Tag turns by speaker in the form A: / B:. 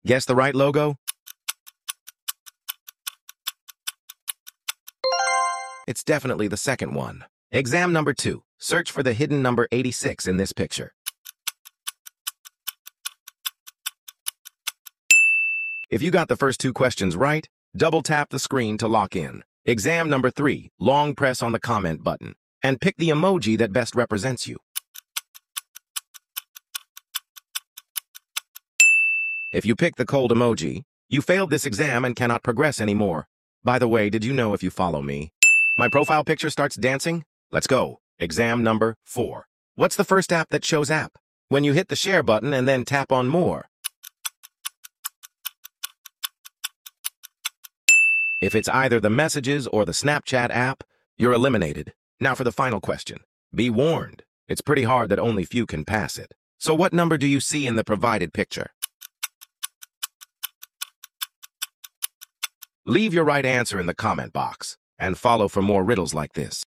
A: Guess the right logo? It's definitely the second one. Exam number 2. Search for the hidden number 86 in this picture. If you got the first 2 questions right, double tap the screen to lock in. Exam number 3. Long press on the comment button and pick the emoji that best represents you. If you pick the cold emoji, you failed this exam and cannot progress anymore. By the way, did you know if you follow me, my profile picture starts dancing? Let's go. Exam number 4. What's the first app that shows app? When you hit the share button and then tap on more. If it's either the Messages or the Snapchat app, you're eliminated. Now for the final question. Be warned, it's pretty hard that only few can pass it. So what number do you see in the provided picture? Leave your right answer in the comment box and follow for more riddles like this.